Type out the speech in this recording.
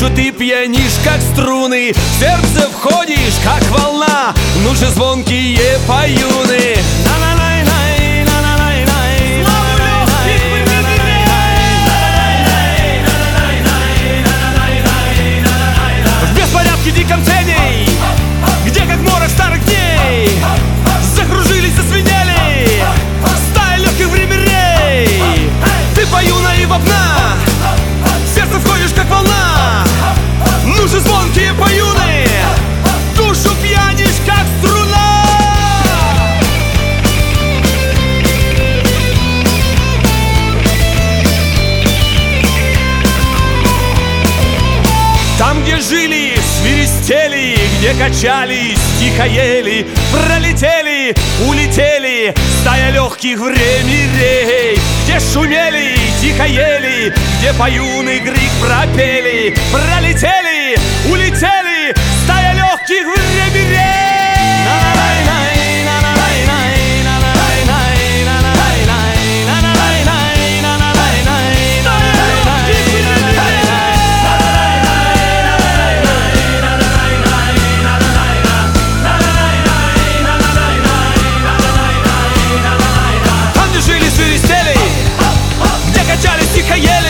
душу ты пьянишь, как струны, в сердце входишь, как волна. Ну же звонкие поюны. В беспорядке диком теней, где как морок старых дней, закружились, зазвенели стая легких временей. Ты поюна и вопна, в сердце входишь, как волна. Ну же звонкие поюны, душу пьянишь, как струна. Там, где жили, свиристели, где качались, тихо ели, пролетели, улетели стая легких временей, где шумели, тихо ели, где поюны крик пропели, пролетели, улетели стая легких временей. Качались, тихо ели,